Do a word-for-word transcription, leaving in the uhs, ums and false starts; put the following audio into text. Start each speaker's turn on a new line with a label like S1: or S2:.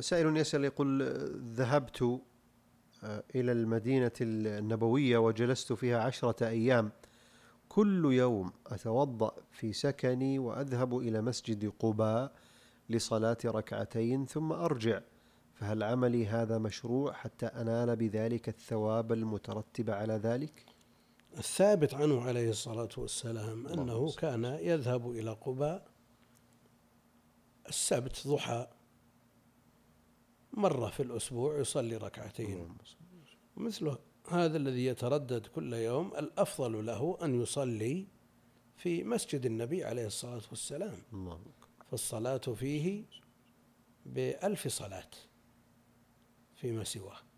S1: سائل يسأل يقول: ذهبت إلى المدينة النبوية وجلست فيها عشرة أيام، كل يوم أتوضأ في سكني وأذهب إلى مسجد قباء لصلاة ركعتين ثم أرجع، فهل عملي هذا مشروع حتى أنال بذلك الثواب المترتب على ذلك؟
S2: الثابت عنه عليه الصلاة والسلام أنه كان يذهب إلى قباء السبت ضحى مرة في الأسبوع يصلي ركعتين. مثل هذا الذي يتردد كل يوم الأفضل له أن يصلي في مسجد النبي عليه الصلاة والسلام، فالصلاة فيه بألف صلاة فيما سواه.